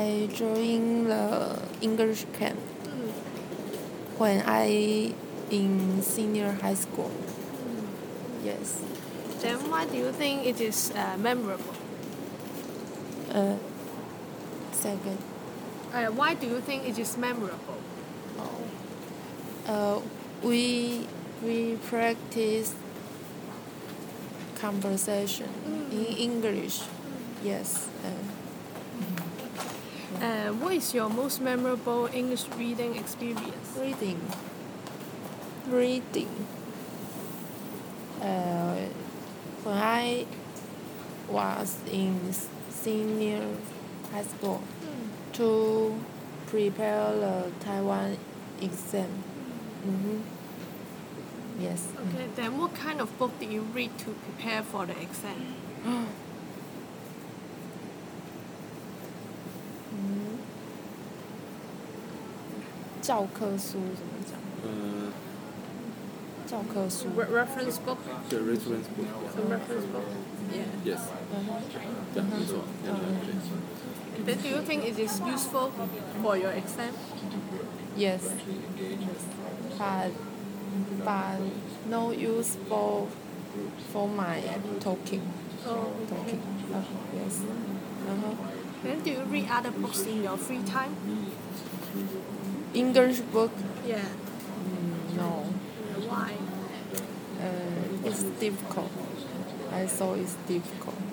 I joined the English camp when I in senior high school. Yes. Then why do you think it is memorable? Second. Why do you think it is memorable? We practice conversation in English. Yes. What is your most memorable English reading experience? Reading. When I was in senior high school to prepare the Taiwan exam. Yes. Okay, then what kind of book did you read to prepare for the exam? 教科书怎么讲？教科书。 Reference book? The reference book. The reference book? Yeah. Yes. Yeah, that's all. Then do you think it is useful for your exam? Yes. But no use for my talking. Yes. Then do you read other books in your free time? English book? Yeah. No. Why? It's difficult. I saw it's difficult.